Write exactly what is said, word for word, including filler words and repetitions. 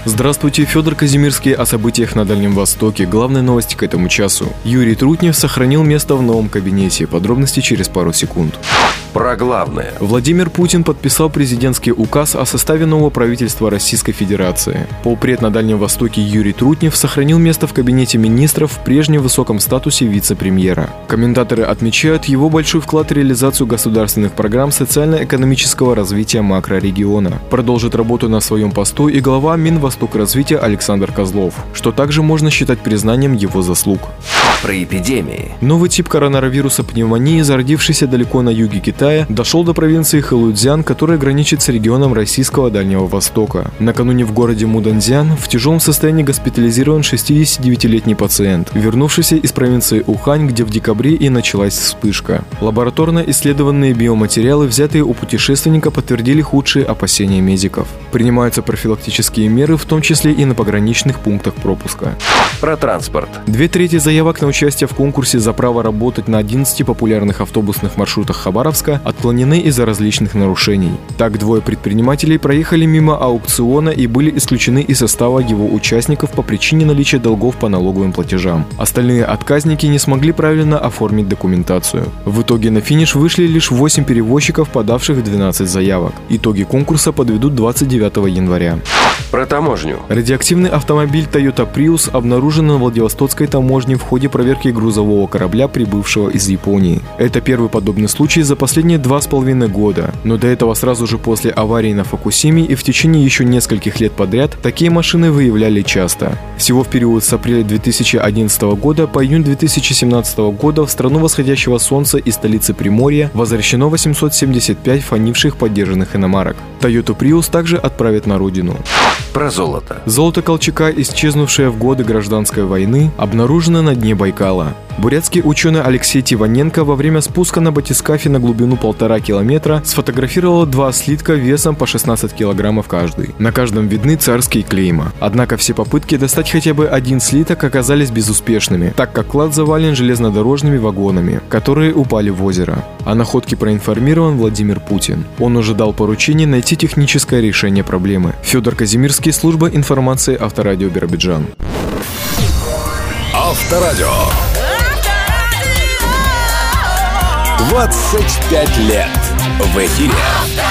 Здравствуйте, Федор Казимирский о событиях на Дальнем Востоке. Главные новости к этому часу. Юрий Трутнев сохранил место в новом кабинете. Подробности через пару секунд. Про главное. Владимир Путин подписал президентский указ о составе нового правительства Российской Федерации. Полпред на Дальнем Востоке Юрий Трутнев сохранил место в кабинете министров в прежнем высоком статусе вице-премьера. Комментаторы отмечают его большой вклад в реализацию государственных программ социально-экономического развития макрорегиона. Продолжит работу на своем посту и глава Минвостокразвития Александр Козлов, что также можно считать признанием его заслуг. Про эпидемии. Новый тип коронавируса пневмонии, зародившийся далеко на юге Китая, дошел до провинции Хэлуйцзян, которая граничит с регионом российского Дальнего Востока. Накануне в городе Муданьцзян в тяжелом состоянии госпитализирован шестидесятидевятилетний пациент, вернувшийся из провинции Ухань, где в декабре и началась вспышка. Лабораторно исследованные биоматериалы, взятые у путешественника, подтвердили худшие опасения медиков. Принимаются профилактические меры, в том числе и на пограничных пунктах пропуска. Про транспорт. Две трети заявок на участие в конкурсе за право работать на одиннадцати популярных автобусных маршрутах Хабаровска отклонены из-за различных нарушений. Так, двое предпринимателей проехали мимо аукциона и были исключены из состава его участников по причине наличия долгов по налоговым платежам. Остальные отказники не смогли правильно оформить документацию. В итоге на финиш вышли лишь восемь перевозчиков, подавших двенадцать заявок. Итоги конкурса подведут двадцать девятого января. Про таможню. Радиоактивный автомобиль Toyota Prius обнаружен на Владивостокской таможне в ходе проверки грузового корабля, прибывшего из Японии. Это первый подобный случай за последние два с половиной года, но до этого сразу же после аварии на Фукусиме и в течение еще нескольких лет подряд такие машины выявляли часто. Всего в период с апреля две тысячи одиннадцатого года по июнь две тысячи семнадцатого года в страну восходящего солнца и столицы Приморья возвращено восемьсот семьдесят пять фонивших поддержанных иномарок. Toyota Prius также отправят на родину. Про золото. Золото Колчака, исчезнувшее в годы гражданской войны, обнаружено на дне Байкала. Бурятский ученый Алексей Тиваненко во время спуска на батискафе на глубину полтора километра сфотографировал два слитка весом по шестнадцать килограммов каждый. На каждом видны царские клейма. Однако все попытки достать хотя бы один слиток оказались безуспешными, так как клад завален железнодорожными вагонами, которые упали в озеро. О находке проинформирован Владимир Путин. Он уже дал поручение найти техническое решение проблемы. Федор Казимирский, служба информации Авторадио Биробиджан. Авторадио. двадцать пять лет в эфире.